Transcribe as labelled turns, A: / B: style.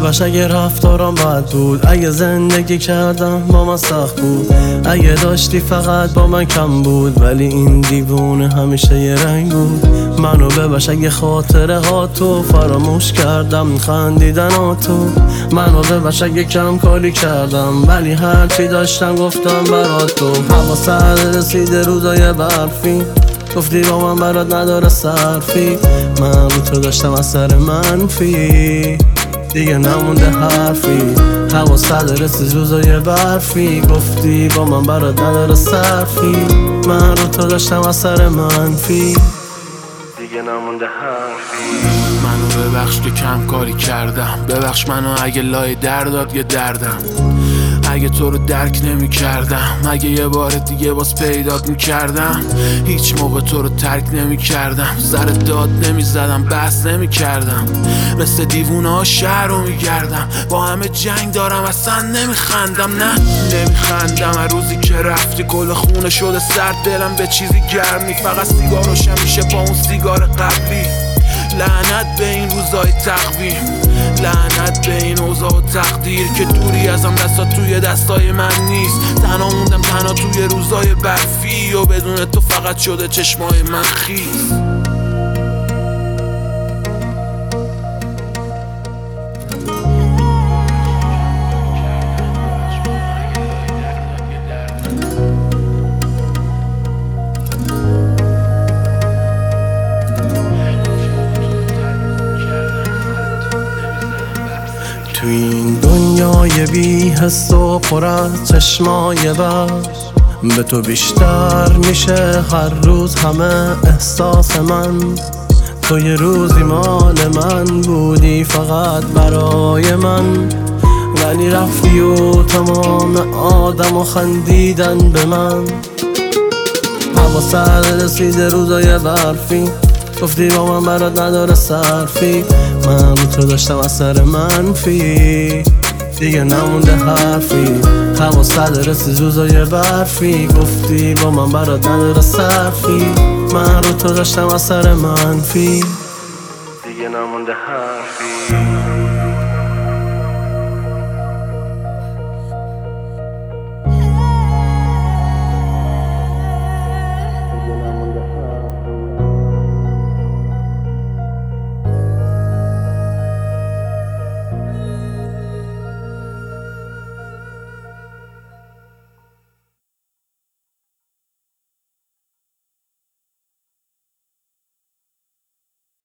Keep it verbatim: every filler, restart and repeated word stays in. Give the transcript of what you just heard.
A: ببخش اگه رفتارم بد بود، اگه زندگی کردم با من سخت بود، اگه داشتی فقط با من کم بود، ولی این دیوونه همیشه یه رنگ بود. منو ببخش اگه خاطره ها تو فراموش کردم، خندیدن ها تو. منو ببخش اگه کم کاری کردم، ولی هرچی داشتم گفتم برات تو. هوا سرد رسیده روزای برفی، گفتی با من برات نداره صرفی. من رو تو داشتم اثر منفی، دیگه نمونده حرفی. هوا سرد رسید روزای برفی، گفتی با من برات نداره صرفی. من رو تو داشتم اثر منفی، دیگه نمونده حرفی.
B: منو ببخش که کم کاری کردم، ببخش منو اگه لای درداد یه دردم، اگه تو رو درک نمی کردم، اگه یه بار دیگه باز پیدات می کردم، هیچ موقع تو رو ترک نمی کردم، سر داد نمی زدم، بحث نمی کردم، مثل دیوونه ها شهر رو می گردم، با همه جنگ دارم اصلا نمی خندم، نه نمی خندم. هر روزی که رفتی کل خونه شده سرد، دلم به چیزی گرم نی، فقط سیگار روشن میشه با اون سیگار قبلی. لعنت به این روزای تقویم، لعنت به این اوضاع و تقدیر که دوری ازم دستا توی دستای من نیست. تنها موندم تنها توی روزای برفی و بدون تو فقط شده چشمای من خیس.
A: تو این دنیای بی حس و پر از چشمای بد، به تو بیشتر میشه هر روز همه احساس من. تو یه روزی مال من بودی فقط برای من، ولی رفتی و تمام آدم و خندیدن به من. هوا سرد رسیده روزای برفی، گفتی با من برات نداره صرفی. من رو تو داشتم اثر منفی، دیگه نمونده حرفی. هوا سرد رسید روزای برفی، گفتی با من برات نداره صرفی. من رو تو داشتم اثر منفی، دیگه نمونده حرفی.